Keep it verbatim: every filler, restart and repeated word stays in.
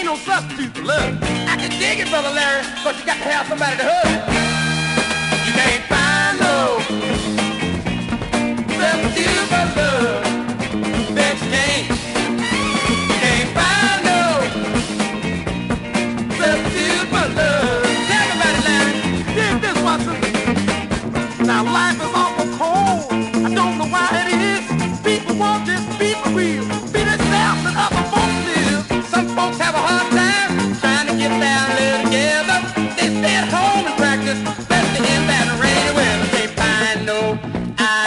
ain't no substitute for love. I can dig it, Brother Larry, but you got to have somebody to hug. You can't find no